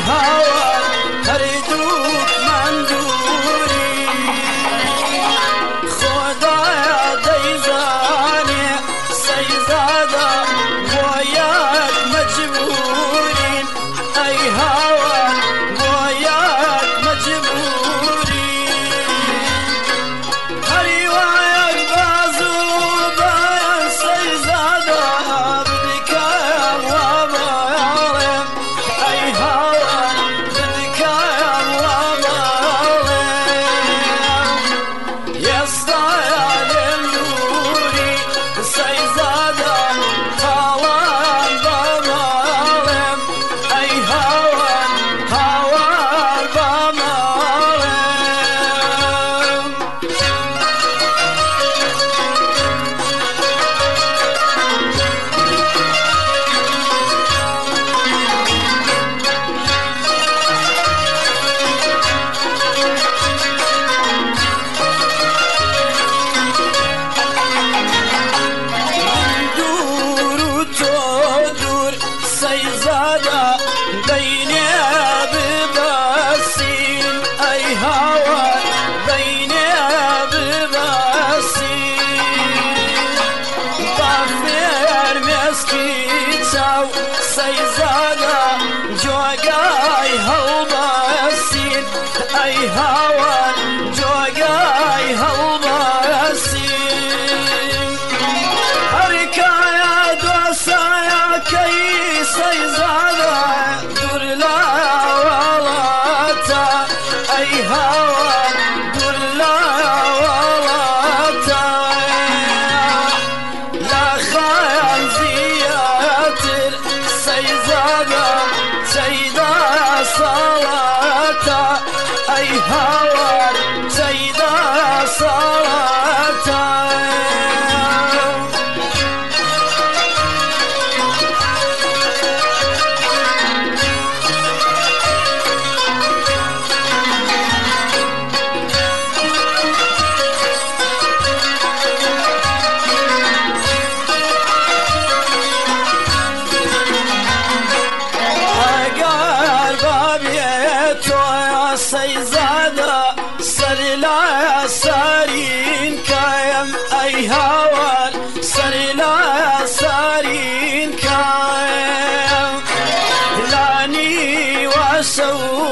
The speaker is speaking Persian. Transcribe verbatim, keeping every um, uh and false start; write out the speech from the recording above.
هوا هردوك مندوري خدايا ديزاني سيزادا وياك مجبورين أي هوا وياك مجبورين هري وياك بازوبا سيزادا بدك يا ومالي أي هوا بدك يا ومالي يسطا للنوري سيزادا هوان بمالي أي هوان هوان بمالي دور وتدور سيزادا بيني ببسين أي هوا بيني ببسين بافير مسكيتاو سيزادا جوغاي هالبسين أي هوا جوغاي هالبسين هركايا دوسايا كي سيزادا دور لا ولاتا أي هوا دور لا ولاتا لا خيال زياتر سيزادا سيدا صلاتا أي هوا سيدا صلاتا اگر بابیتو یا سیزادا سرلا یا سارین کایم ای هوان سرلا یا سارین کایم لانی و سو